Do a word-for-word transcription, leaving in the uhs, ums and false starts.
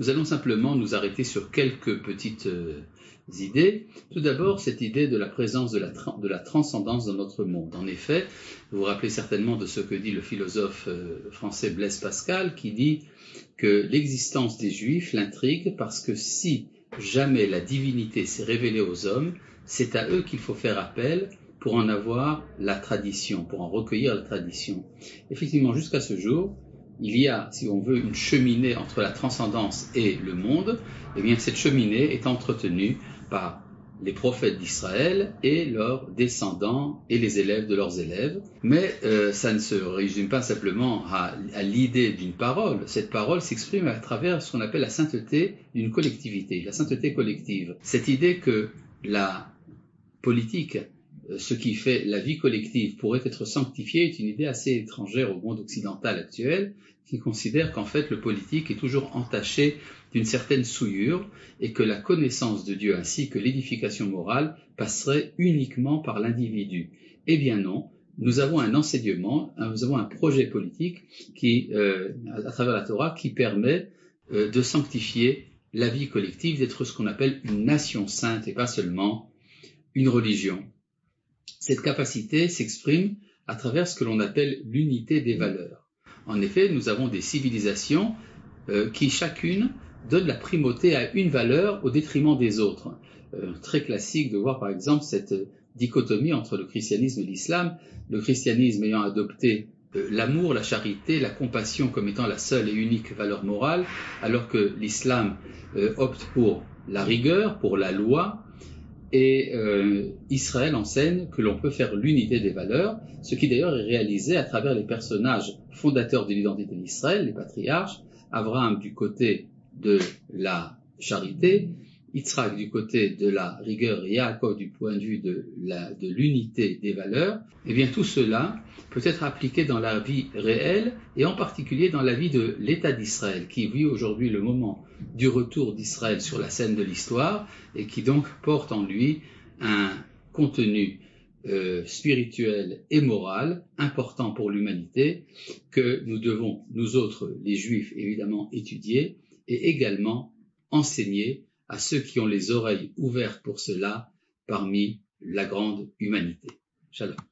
Nous allons simplement nous arrêter sur quelques petites euh, idées. Tout d'abord, cette idée de la présence de la, tra- de la transcendance dans notre monde. En effet, vous vous rappelez certainement de ce que dit le philosophe euh, français Blaise Pascal, qui dit que l'existence des Juifs l'intrigue parce que si jamais la divinité s'est révélée aux hommes, c'est à eux qu'il faut faire appel pour en avoir la tradition, pour en recueillir la tradition. Effectivement, jusqu'à ce jour, il y a, si on veut, une cheminée entre la transcendance et le monde. Eh bien, cette cheminée est entretenue par les prophètes d'Israël et leurs descendants et les élèves de leurs élèves. Mais euh, ça ne se résume pas simplement à, à l'idée d'une parole. Cette parole s'exprime à travers ce qu'on appelle la sainteté d'une collectivité, la sainteté collective. Cette idée que la politique, ce qui fait la vie collective, pourrait être sanctifié est une idée assez étrangère au monde occidental actuel, qui considère qu'en fait le politique est toujours entaché d'une certaine souillure et que la connaissance de Dieu ainsi que l'édification morale passerait uniquement par l'individu. Eh bien non, nous avons un enseignement, nous avons un projet politique qui, euh, à travers la Torah, qui permet euh, de sanctifier la vie collective, d'être ce qu'on appelle une nation sainte et pas seulement une religion. Cette capacité s'exprime à travers ce que l'on appelle l'unité des valeurs. En effet, nous avons des civilisations euh, qui chacune donne la primauté à une valeur au détriment des autres. Euh, très classique de voir par exemple cette dichotomie entre le christianisme et l'islam, le christianisme ayant adopté euh, l'amour, la charité, la compassion comme étant la seule et unique valeur morale, alors que l'islam euh, opte pour la rigueur, pour la loi, et euh, Israël enseigne que l'on peut faire l'unité des valeurs, ce qui d'ailleurs est réalisé à travers les personnages fondateurs de l'identité d'Israël, les patriarches, Abraham du côté de la charité, Yitzhak du côté de la rigueur et Yaakov du point de vue de, la, de l'unité des valeurs. Eh bien tout cela peut être appliqué dans la vie réelle et en particulier dans la vie de l'État d'Israël qui vit aujourd'hui le moment du retour d'Israël sur la scène de l'histoire et qui donc porte en lui un contenu euh, spirituel et moral important pour l'humanité que nous devons, nous autres, les Juifs, évidemment étudier et également enseigner à ceux qui ont les oreilles ouvertes pour cela parmi la grande humanité. Shalom.